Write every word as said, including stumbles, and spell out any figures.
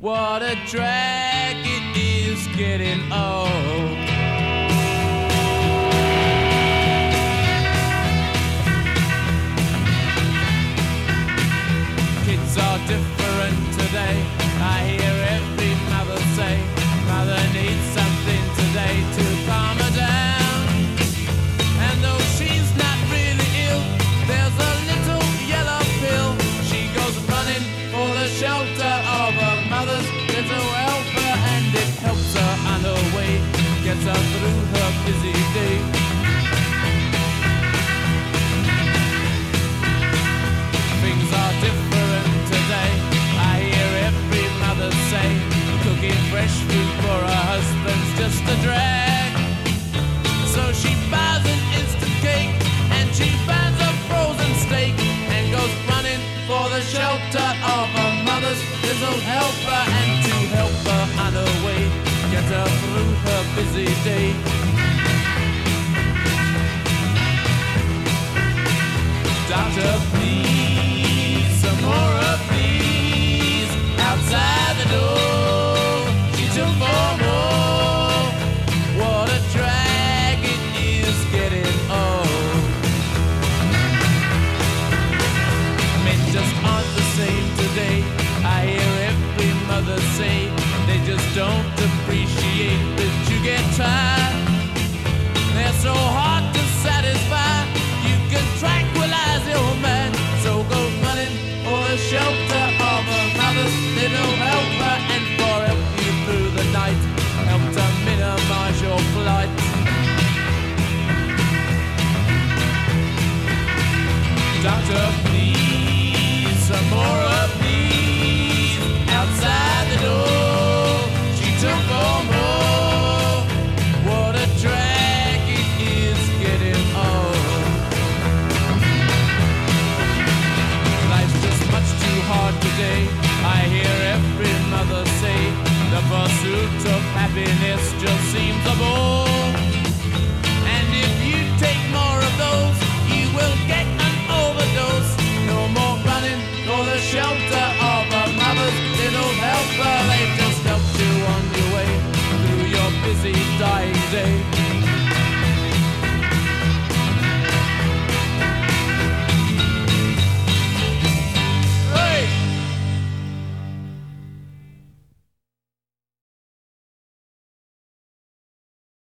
What a drag it is getting old. Kids are different today. I hear every mother say, mother needs something today to calm her down. And though she's not really ill, there's a little yellow pill. She goes running for the shelter of her mother's little helper, and it helps her on her way, gets her through her busy day. Things are different today. I hear every mother say, cooking fresh food for her husband's just a drag. So she buys an instant cake, and she buys a frozen steak, and goes running for the shelter of her mother's little helper, and to help her on her way, get her through her busy day. Doctor, please, some more of these outside the door. She took four more. What a drag it is getting old. Men just aren't the same today. I hear every mother say they just don't appreciate that you get tired. They're so hard to satisfy. You can tranquilize your man, so go running for the shelter of a mother's little helper, and for help you through the night, help to minimize your flight. Doctor, please, some more of these outside the door. She took four more. What a drag it is getting old. Life's just much too hard today. I hear every mother say the pursuit of happiness just seems a bore.